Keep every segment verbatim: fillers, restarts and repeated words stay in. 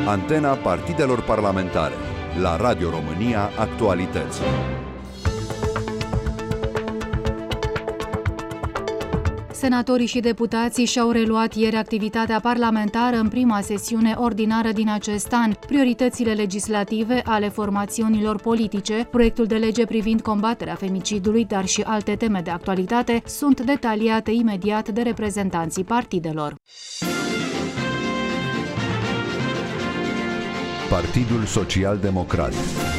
Antena partidelor parlamentare. La Radio România Actualități. Senatorii și deputații și-au reluat ieri activitatea parlamentară în prima sesiune ordinară din acest an. Prioritățile legislative ale formațiunilor politice, proiectul de lege privind combaterea femicidului, dar și alte teme de actualitate, sunt detaliate imediat de reprezentanții partidelor. Partidul Social-Democrat.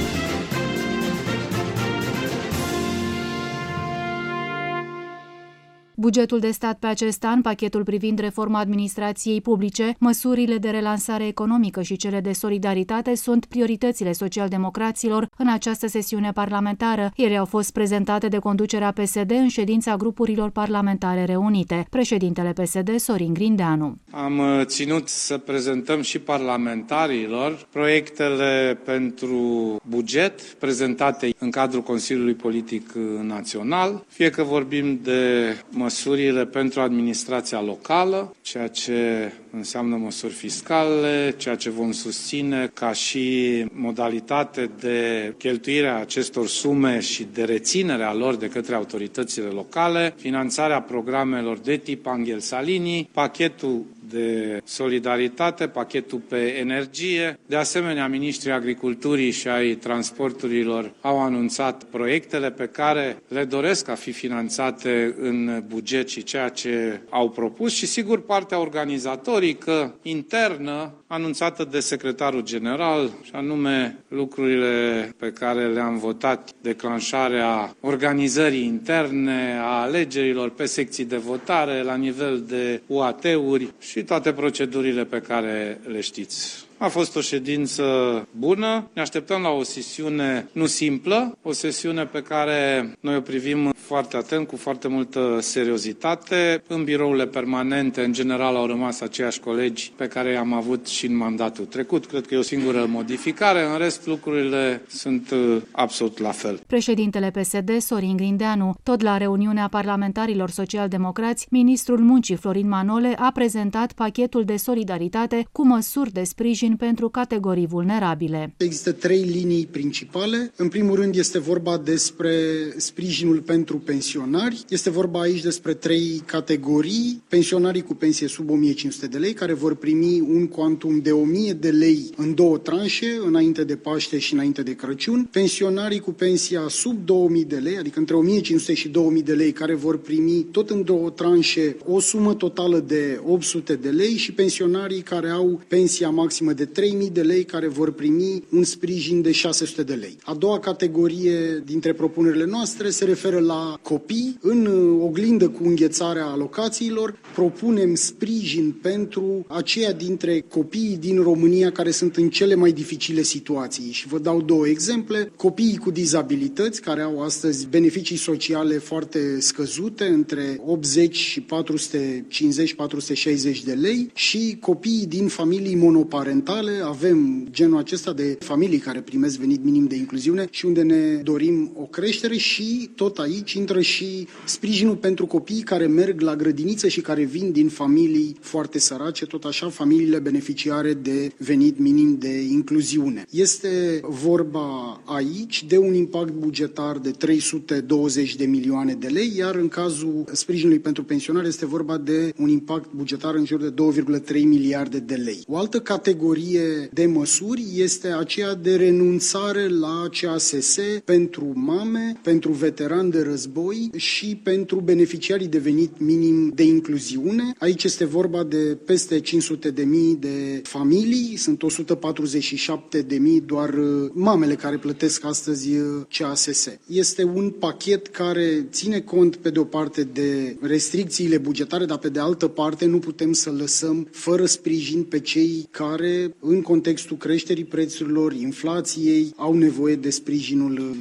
Bugetul de stat pe acest an, pachetul privind reforma administrației publice, măsurile de relansare economică și cele de solidaritate sunt prioritățile socialdemocraților în această sesiune parlamentară. Ieri au fost prezentate de conducerea P S D în ședința grupurilor parlamentare reunite. Președintele P S D, Sorin Grindeanu. Am ținut să prezentăm și parlamentarilor proiectele pentru buget prezentate în cadrul Consiliului Politic Național, fie că vorbim de măsurile pentru administrația locală, ceea ce înseamnă măsuri fiscale, ceea ce vom susține ca și modalitate de cheltuire a acestor sume și de reținere a lor de către autoritățile locale, finanțarea programelor de tip Angel Salini, pachetul de solidaritate, pachetul pe energie. De asemenea, ministrii agriculturii și ai transporturilor au anunțat proiectele pe care le doresc a fi finanțate în buget și ceea ce au propus și, sigur, partea organizatorică internă anunțată de secretarul general, și anume lucrurile pe care le-am votat, declanșarea organizării interne, a alegerilor pe secții de votare, la nivel de U A T-uri și toate procedurile pe care le știți. A fost o ședință bună, ne așteptăm la o sesiune nu simplă, o sesiune pe care noi o privim foarte atent, cu foarte multă seriozitate. În birourile permanente, în general, au rămas aceiași colegi pe care i-am avut și în mandatul trecut. Cred că e o singură modificare, în rest lucrurile sunt absolut la fel. Președintele P S D, Sorin Grindeanu, tot la reuniunea parlamentarilor social-democrați, ministrul muncii Florin Manole a prezentat pachetul de solidaritate cu măsuri de sprijin pentru categorii vulnerabile. Există trei linii principale. În primul rând este vorba despre sprijinul pentru pensionari. Este vorba aici despre trei categorii. Pensionarii cu pensie sub o mie cinci sute de lei, care vor primi un cuantum de o mie de lei în două tranșe, înainte de Paște și înainte de Crăciun. Pensionarii cu pensia sub două mii de lei, adică între o mie cinci sute și două mii de lei, care vor primi tot în două tranșe o sumă totală de opt sute de lei, și pensionarii care au pensia maximă de trei mii de lei, care vor primi un sprijin de șase sute de lei. A doua categorie dintre propunerile noastre se referă la copii. În oglindă cu înghețarea alocațiilor, propunem sprijin pentru aceia dintre copiii din România care sunt în cele mai dificile situații. Și vă dau două exemple. Copiii cu dizabilități, care au astăzi beneficii sociale foarte scăzute, între optzeci și patru sute cincizeci - patru sute șaizeci de lei, și copiii din familii monoparentale. Avem genul acesta de familii care primesc venit minim de incluziune și unde ne dorim o creștere, și tot aici intră și sprijinul pentru copiii care merg la grădiniță și care vin din familii foarte sărace, tot așa familiile beneficiare de venit minim de incluziune. Este vorba aici de un impact bugetar de trei sute douăzeci de milioane de lei, iar în cazul sprijinului pentru pensionari este vorba de un impact bugetar în jur de două virgulă trei miliarde de lei. O altă categorie de măsuri este aceea de renunțare la C A S S pentru mame, pentru veterani de război și pentru beneficiarii de venit minim de incluziune. Aici este vorba de peste cinci sute de mii de familii, sunt o sută patruzeci și șapte de mii doar mamele care plătesc astăzi C A S S. Este un pachet care ține cont pe de o parte de restricțiile bugetare, dar pe de altă parte nu putem să lăsăm fără sprijin pe cei care, în contextul creșterii prețurilor, inflației, au nevoie de sprijinul nostru.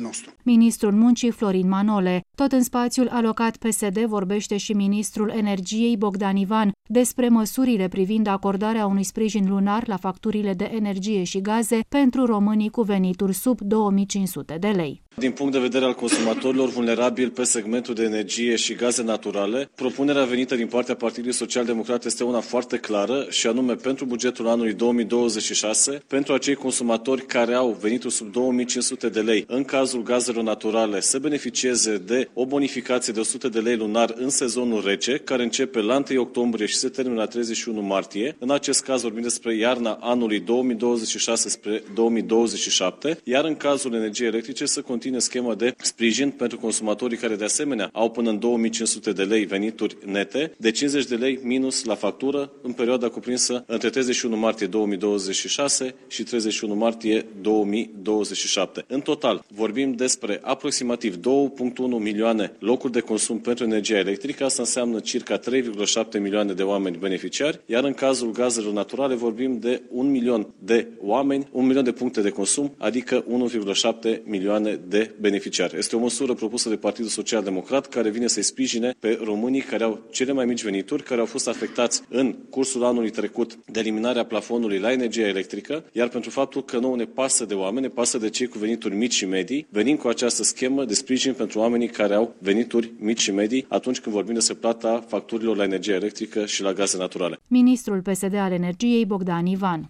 ministrul muncii Florin Manole. Tot în spațiul alocat P S D vorbește și ministrul energiei Bogdan Ivan despre măsurile privind acordarea unui sprijin lunar la facturile de energie și gaze pentru românii cu venituri sub două mii cinci sute de lei. Din punct de vedere al consumatorilor vulnerabili pe segmentul de energie și gaze naturale, propunerea venită din partea Partidului Social Democrat este una foarte clară și anume pentru bugetul anului două mii douăzeci și șase, pentru acei consumatori care au venituri sub două mii cinci sute de lei, în cazul gazelor naturale, să beneficieze de o bonificație de o sută de lei lunar în sezonul rece, care începe la întâi octombrie și se termină la treizeci și unu martie. În acest caz vorbim despre iarna anului două mii douăzeci și șase spre două mii douăzeci și șapte, iar în cazul energiei electrice să continue schema de sprijin pentru consumatorii care de asemenea au până în două mii cinci sute de lei venituri nete, de cincizeci de lei minus la factură în perioada cuprinsă între treizeci și unu martie două mii douăzeci și șase și treizeci și unu martie două mii douăzeci și șapte. În total vorbim despre aproximativ două virgulă unu milioane locuri de consum pentru energia electrică, asta înseamnă circa trei virgulă șapte milioane de oameni beneficiari, iar în cazul gazelor naturale vorbim de un milion de oameni, un milion de puncte de consum, adică unu virgulă șapte milioane de beneficiari. Este o măsură propusă de Partidul Social Democrat care vine să-i sprijine pe românii care au cele mai mici venituri, care au fost afectați în cursul anului trecut de eliminarea plafonului la energia electrică, iar pentru faptul că nouă ne pasă de oameni, ne pasă de cei cu venituri mici și medii, venim cu această schemă de sprijin pentru oamenii care au venituri mici și medii atunci când vorbim despre plata facturilor la energia electrică și la gaze naturale. Ministrul P S D al Energiei Bogdan Ivan.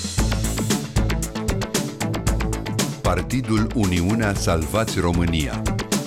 Partidul Uniunea Salvați România.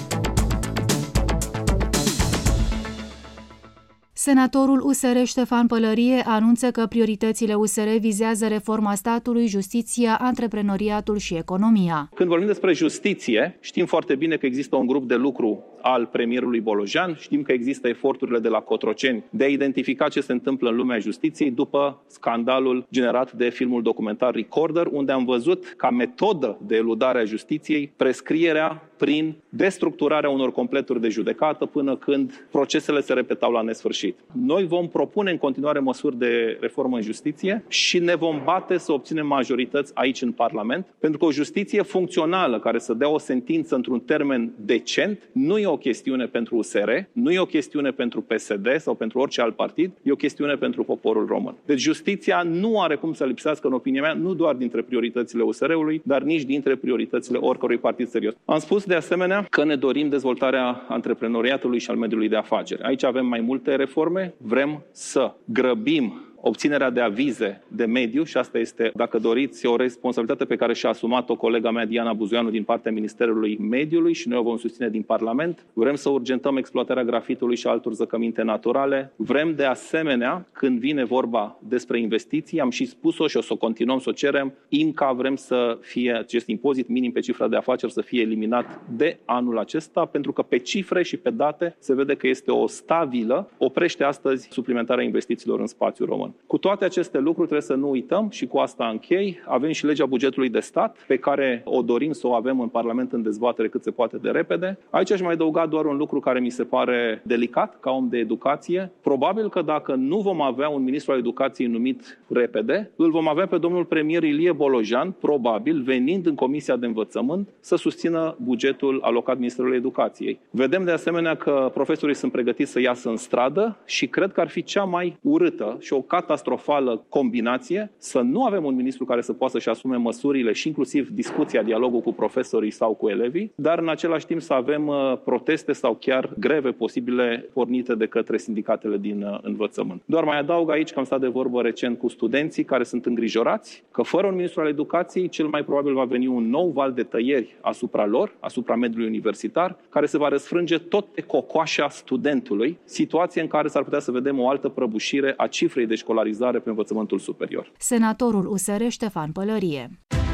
Senatorul U S R Ștefan Pălărie anunță că prioritățile U S R vizează reforma statului, justiția, antreprenoriatul și economia. Când vorbim despre justiție, știm foarte bine că există un grup de lucru al premierului Bolojan, știm că există eforturile de la Cotroceni de a identifica ce se întâmplă în lumea justiției după scandalul generat de filmul documentar Recorder, unde am văzut ca metodă de eludare a justiției prescrierea prin destructurarea unor completuri de judecată până când procesele se repetau la nesfârșit. Noi vom propune în continuare măsuri de reformă în justiție și ne vom bate să obținem majorități aici în Parlament, pentru că o justiție funcțională care să dea o sentință într-un termen decent nu e o chestiune pentru U S R, nu e o chestiune pentru P S D sau pentru orice alt partid, e o chestiune pentru poporul român. Deci justiția nu are cum să lipsească, în opinia mea, nu doar dintre prioritățile U S R-ului, dar nici dintre prioritățile oricărui partid serios. Am spus de asemenea că ne dorim dezvoltarea antreprenoriatului și al mediului de afaceri. Aici avem mai multe reforme, vrem să grăbim obținerea de avize de mediu și asta este, dacă doriți, o responsabilitate pe care și-a asumat-o colega mea Diana Buzoianu din partea Ministerului Mediului și noi o vom susține din Parlament. Vrem să urgentăm exploatarea grafitului și altor zăcăminte naturale. Vrem de asemenea, când vine vorba despre investiții, am și spus-o și o să o continuăm să o cerem, I M C A vrem să fie acest impozit minim pe cifra de afaceri să fie eliminat de anul acesta, pentru că pe cifre și pe date se vede că este o stabilă, oprește astăzi suplimentarea investițiilor în spațiul român. Cu toate aceste lucruri trebuie să nu uităm și cu asta închei, avem și legea bugetului de stat pe care o dorim să o avem în Parlament în dezbatere cât se poate de repede. Aici aș mai adăuga doar un lucru care mi se pare delicat ca om de educație. Probabil că dacă nu vom avea un ministru al educației numit repede, îl vom avea pe domnul premier Ilie Bolojan, probabil venind în Comisia de Învățământ să susțină bugetul alocat Ministerului Educației. Vedem de asemenea că profesorii sunt pregătiți să iasă în stradă și cred că ar fi cea mai urâtă și o catastrofală combinație să nu avem un ministru care să poată să-și asume măsurile și inclusiv discuția, dialogul cu profesorii sau cu elevii, dar în același timp să avem proteste sau chiar greve posibile pornite de către sindicatele din învățământ. Doar mai adaug aici că am stat de vorbă recent cu studenții care sunt îngrijorați că fără un ministru al educației cel mai probabil va veni un nou val de tăieri asupra lor, asupra mediului universitar, care se va răsfrânge tot pe cocoașa studentului, situație în care s-ar putea să vedem o altă prăbușire a cifrei de școlarizare pe învățământul superior. Senatorul U S R Ștefan Pălărie.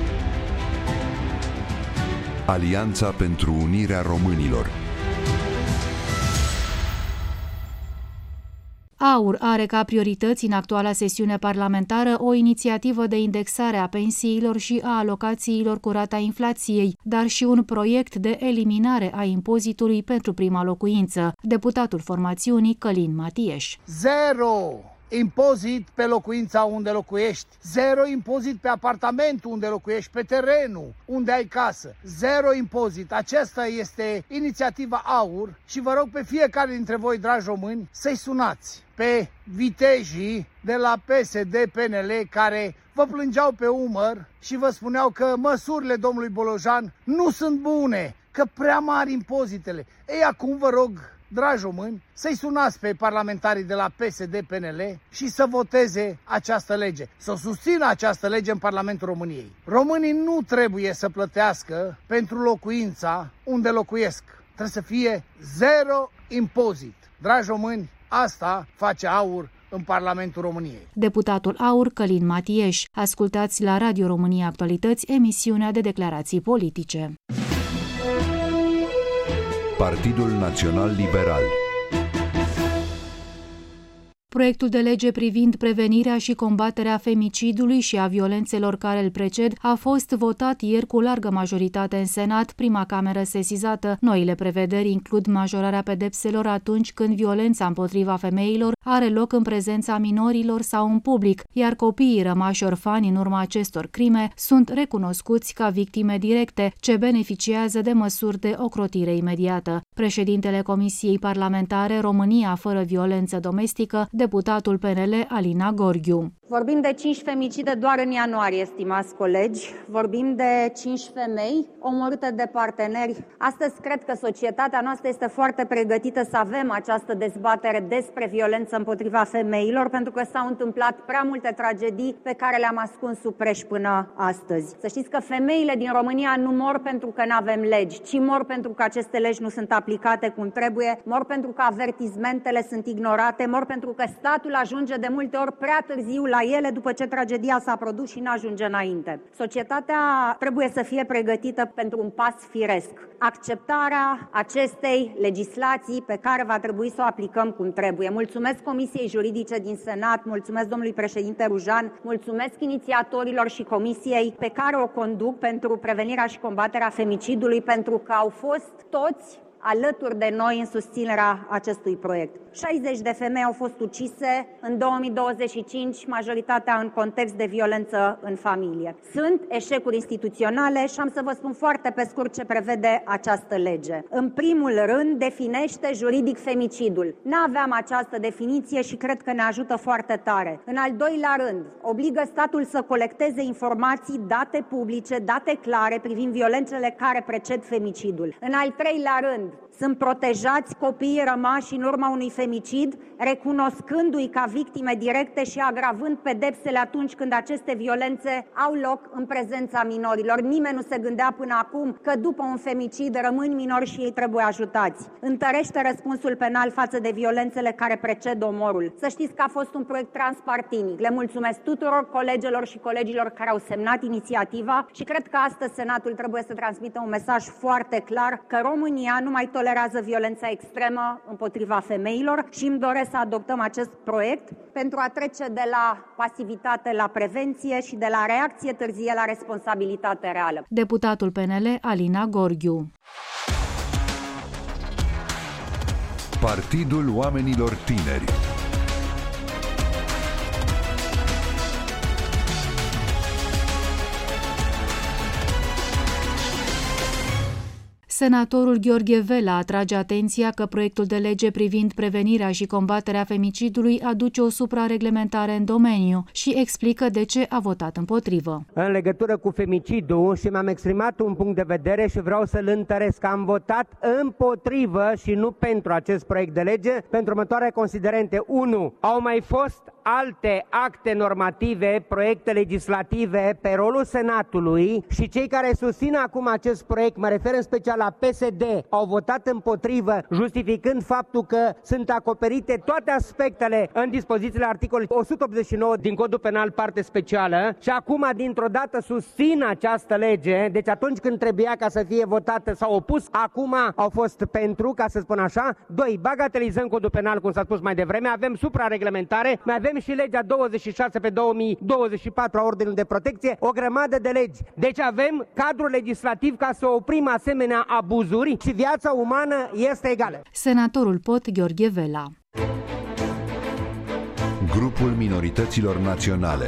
Alianța pentru Unirea Românilor. AUR are ca priorități în actuala sesiune parlamentară o inițiativă de indexare a pensiilor și a alocațiilor cu rata inflației, dar și un proiect de eliminare a impozitului pentru prima locuință. Deputatul formațiunii Călin Matieș. Zero! impozit pe locuința unde locuiești, zero impozit pe apartamentul unde locuiești, pe terenul unde ai casă, zero impozit. Aceasta este inițiativa AUR și vă rog pe fiecare dintre voi, dragi români, să-i sunați pe vitejii de la P S D P N L care vă plângeau pe umăr și vă spuneau că măsurile domnului Bolojan nu sunt bune, că prea mari impozitele. Ei, acum vă rog, dragi români, să-i sunați pe parlamentarii de la P S D P N L și să voteze această lege, să susțină această lege în Parlamentul României. Românii nu trebuie să plătească pentru locuința unde locuiesc. Trebuie să fie zero impozit. Dragi români, asta face AUR în Parlamentul României. Deputatul AUR Călin Matieș. Ascultați la Radio România Actualități, emisiunea de declarații politice. Partidul Național Liberal. Proiectul de lege privind prevenirea și combaterea femicidului și a violențelor care îl preced a fost votat ieri cu largă majoritate în Senat, prima cameră sesizată. Noile prevederi includ majorarea pedepselor atunci când violența împotriva femeilor are loc în prezența minorilor sau în public, iar copiii rămași orfani în urma acestor crime sunt recunoscuți ca victime directe, ce beneficiază de măsuri de ocrotire imediată. Președintele Comisiei Parlamentare România fără violență domestică, deputatul P N L Alina Gorghiu. Vorbim de cinci femicide doar în ianuarie, stimați colegi. Vorbim de cinci femei omorâte de parteneri. Astăzi cred că societatea noastră este foarte pregătită să avem această dezbatere despre violență împotriva femeilor, pentru că s-au întâmplat prea multe tragedii pe care le-am ascuns sub preș până astăzi. Să știți că femeile din România nu mor pentru că nu avem legi, ci mor pentru că aceste legi nu sunt aplicate cum trebuie, mor pentru că avertismentele sunt ignorate, mor pentru că statul ajunge de multe ori prea târziu la ele după ce tragedia s-a produs și nu ajunge înainte. Societatea trebuie să fie pregătită pentru un pas firesc. Acceptarea acestei legislații pe care va trebui să o aplicăm cum trebuie. Mulțumesc Comisiei Juridice din Senat, mulțumesc domnului președinte Rujan, mulțumesc inițiatorilor și comisiei pe care o conduc pentru prevenirea și combaterea femicidului, pentru că au fost toți alături de noi în susținerea acestui proiect. șaizeci de femei au fost ucise în două mii douăzeci și cinci, majoritatea în context de violență în familie. Sunt eșecuri instituționale și am să vă spun foarte pe scurt ce prevede această lege. În primul rând, definește juridic femicidul. N-aveam această definiție și cred că ne ajută foarte tare. În al doilea rând, obligă statul să colecteze informații, date publice, date clare privind violențele care preced femicidul. În al treilea rând, sunt protejați copiii rămași în urma unui femicid, recunoscându-i ca victime directe și agravând pedepsele atunci când aceste violențe au loc în prezența minorilor. Nimeni nu se gândea până acum că după un femicid rămân minori și ei trebuie ajutați. Întărește răspunsul penal față de violențele care preced omorul. Să știți că a fost un proiect transpartinic. Le mulțumesc tuturor colegelor și colegilor care au semnat inițiativa și cred că astăzi Senatul trebuie să transmită un mesaj foarte clar că România nu mai tolerează violența extremă împotriva femeilor și îmi doresc să adoptăm acest proiect pentru a trece de la pasivitate la prevenție și de la reacție târzie la responsabilitate reală. Deputatul P N L Alina Gorghiu. Partidul Oamenilor Tineri. Senatorul Gheorghe Vela atrage atenția că proiectul de lege privind prevenirea și combaterea femicidului aduce o suprareglementare în domeniu și explică de ce a votat împotrivă. În legătură cu femicidul și mi-am exprimat un punct de vedere și vreau să-l întăresc. Am votat împotrivă și nu pentru acest proiect de lege pentru următoarele considerente. unu. Au mai fost alte acte normative, proiecte legislative pe rolul Senatului și cei care susțin acum acest proiect, mă refer în special la P S D, au votat împotrivă, justificând faptul că sunt acoperite toate aspectele în dispozițiile articolului o sută optzeci și nouă din Codul Penal, parte specială, și acum dintr-o dată susțin această lege. Deci atunci când trebuia ca să fie votată s-au opus, acum au fost pentru, ca să spun așa. Doi. Bagatelizăm Codul Penal, cum s-a spus mai devreme, avem suprareglementare, mai avem și legea douăzeci și șase pe două mii douăzeci și patru a Ordinului de Protecție, o grămadă de legi. Deci avem cadrul legislativ ca să oprim asemenea abuzuri și viața umană este egală. Senatorul Pot Gheorghe Vela. Grupul Minorităților Naționale.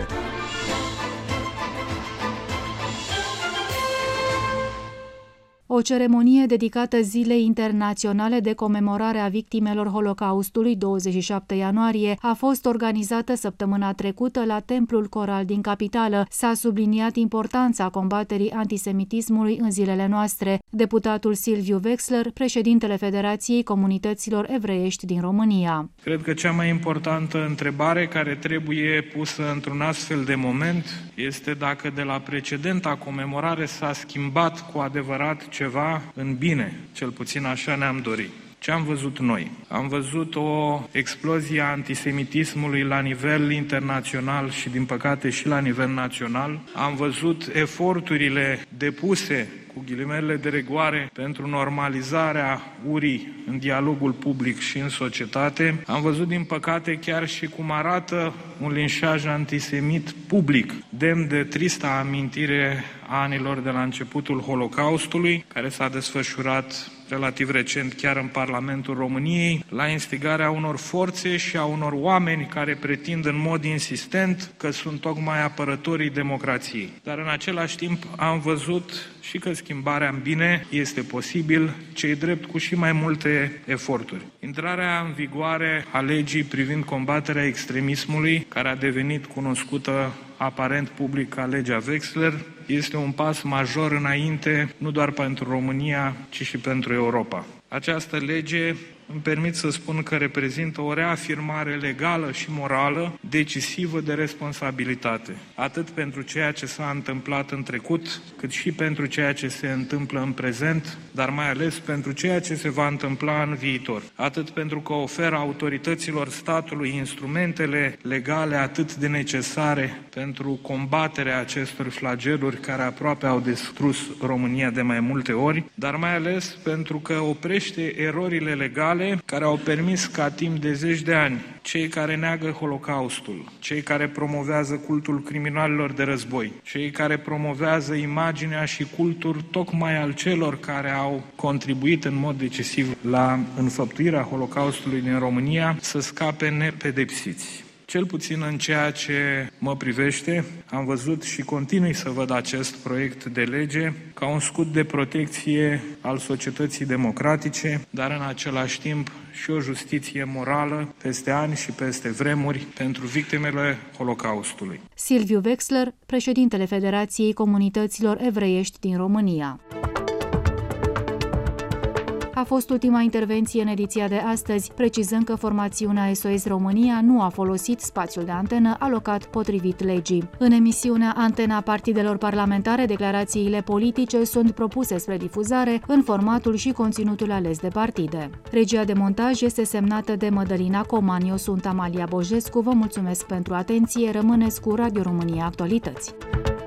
O ceremonie dedicată Zilei Internaționale de Comemorare a Victimelor Holocaustului, douăzeci și șapte ianuarie, a fost organizată săptămâna trecută la Templul Coral din capitală. S-a subliniat importanța combaterii antisemitismului în zilele noastre. Deputatul Silviu Wexler, președintele Federației Comunităților Evreiești din România. Cred că cea mai importantă întrebare care trebuie pusă într-un astfel de moment este dacă de la precedenta comemorare s-a schimbat cu adevărat ceva în bine, cel puțin așa ne-am dorit. Ce am văzut noi? Am văzut o explozie a antisemitismului la nivel internațional și, din păcate, și la nivel național. Am văzut eforturile depuse, cu ghilimele de rigoare, pentru normalizarea urii în dialogul public și în societate. Am văzut, din păcate, chiar și cum arată un linșaj antisemit public, demn de trista amintire a anilor de la începutul Holocaustului, care s-a desfășurat relativ recent chiar în Parlamentul României, la instigarea unor forțe și a unor oameni care pretind în mod insistent că sunt tocmai apărătorii democrației. Dar în același timp am văzut și că schimbarea în bine este posibil, ce-i drept cu și mai multe eforturi. Intrarea în vigoare a legii privind combaterea extremismului, care a devenit cunoscută aparent public ca legea Wexler, este un pas major înainte, nu doar pentru România, ci și pentru Europa. Această lege îmi permit să spun că reprezintă o reafirmare legală și morală decisivă de responsabilitate, atât pentru ceea ce s-a întâmplat în trecut, cât și pentru ceea ce se întâmplă în prezent, dar mai ales pentru ceea ce se va întâmpla în viitor. Atât pentru că oferă autorităților statului instrumentele legale atât de necesare pentru combaterea acestor flageluri care aproape au distrus România de mai multe ori, dar mai ales pentru că oprește erorile legale care au permis ca timp de zeci de ani cei care neagă Holocaustul, cei care promovează cultul criminalilor de război, cei care promovează imaginea și cultul tocmai al celor care au contribuit în mod decisiv la înfăptuirea Holocaustului din România să scape nepedepsiți. Cel puțin în ceea ce mă privește, am văzut și continui să văd acest proiect de lege ca un scut de protecție al societății democratice, dar în același timp și o justiție morală peste ani și peste vremuri pentru victimele Holocaustului. Silviu Wexler, președintele Federației Comunităților Evreiești din România. A fost ultima intervenție în ediția de astăzi, precizând că formațiunea S O S România nu a folosit spațiul de antenă alocat potrivit legii. În emisiunea Antena Partidelor Parlamentare, declarațiile politice sunt propuse spre difuzare în formatul și conținutul ales de partide. Regia de montaj este semnată de Mădălina Coman. Eu sunt Amalia Bojescu, vă mulțumesc pentru atenție, rămâneți cu Radio România Actualități.